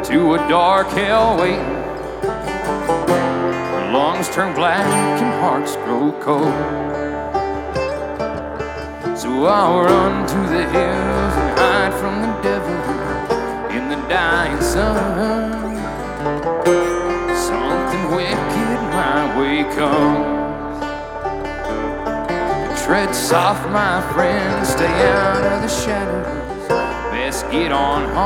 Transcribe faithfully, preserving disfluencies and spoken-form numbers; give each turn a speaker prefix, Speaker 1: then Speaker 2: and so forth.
Speaker 1: to a dark hell waiting. Lungs turn black and hearts grow cold. So I'll run to the hills and hide from the devil in the dying sun. Something wicked my way comes. Tread soft, my friend, stay out of the shadows. Best get on home.